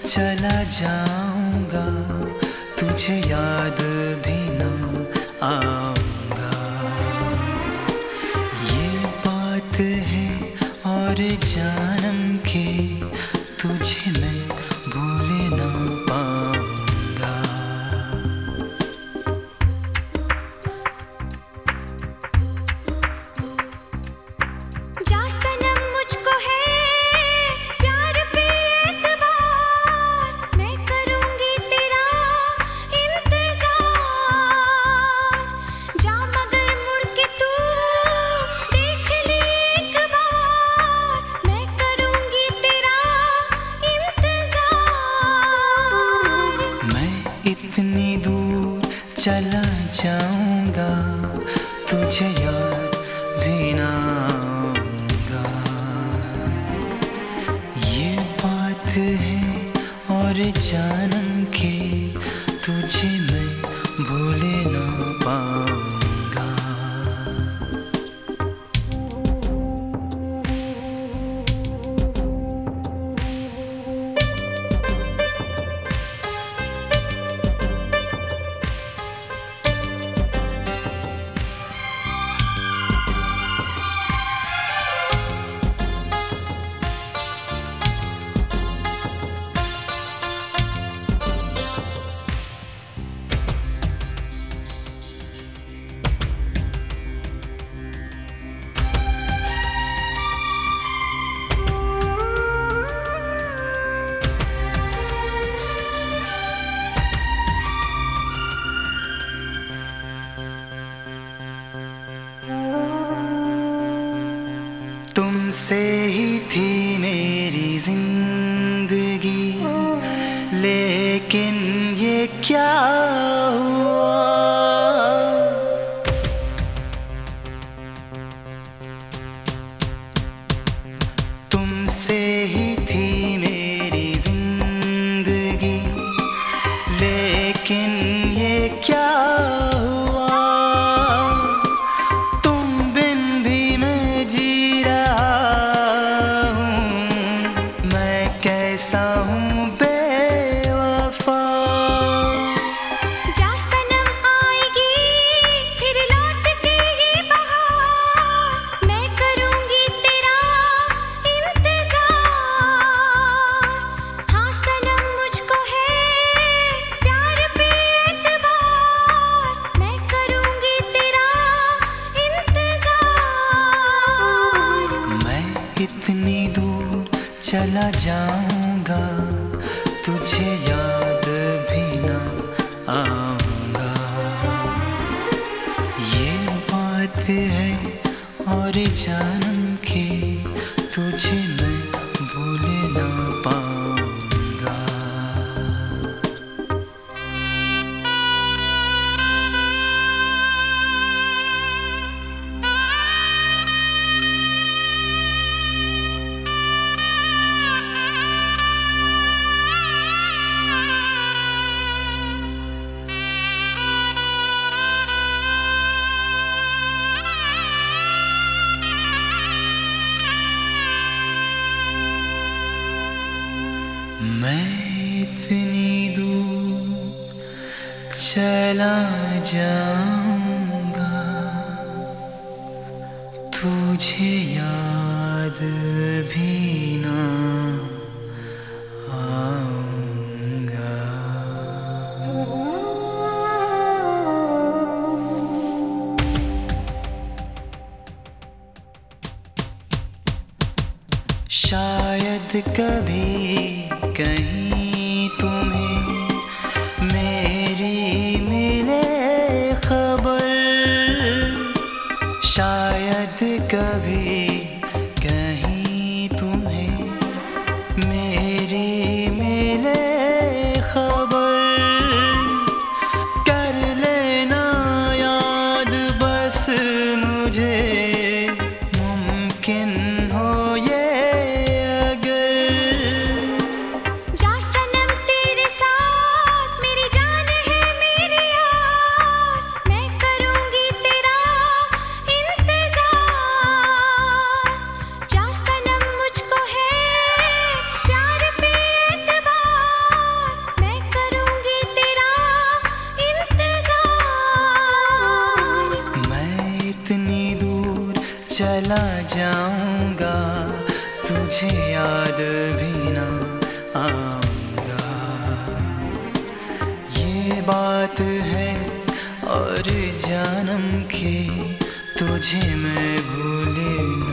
चला जाऊंगा, तुझे याद भी ना आऊंगा। ये बात है और जानम के तुझे मैं भूल ना पाऊंगा। जा सनम मुझको है प्यार पे एतबार, मैं करूंगी तेरा इंतजार। जा मगर मुड़ के तू देख ले एक बार, मैं करूंगी तेरा इंतजार। मैं इतनी दूर चला जाऊंगा, तुझे याद भी ना आऊंगा। ये बात है और जानम के तुझे मैं भूल ना पाऊंगा। तुमसे ही थी मेरी जिंदगी, लेकिन ये क्या हुआ। तुमसे ही थी मेरी जिंदगी, लेकिन ये क्या हुआ। तुम बिन भी मैं जी कैसा हूँ बेवफा। जा सनम आएगी फिर लौट के ये बहार, मैं करूंगी तेरा इंतजार। हाँ सनम मुझको है प्यार पे एतबार, मैं करूंगी तेरा इंतजार। मैं इतनी दूर चला जाऊंगा, तुझे याद भी ना आऊंगा। ये बात है और जानम के तुझे मैं भूल ना पाऊंगा। मैं इतनी दूर चला जाऊंगा, तुझे याद भी ना आऊंगा। शायद कभी कहीं तुम्हें मेरी मिले खबर, शायद कभी कहीं तुम्हें मेरी मिले खबर। कर लेना याद बस मुझे, मुमकिन हो ये अगर। चला जाऊंगा, तुझे याद भी ना आऊंगा। ये बात है और जानम के तुझे मैं भूले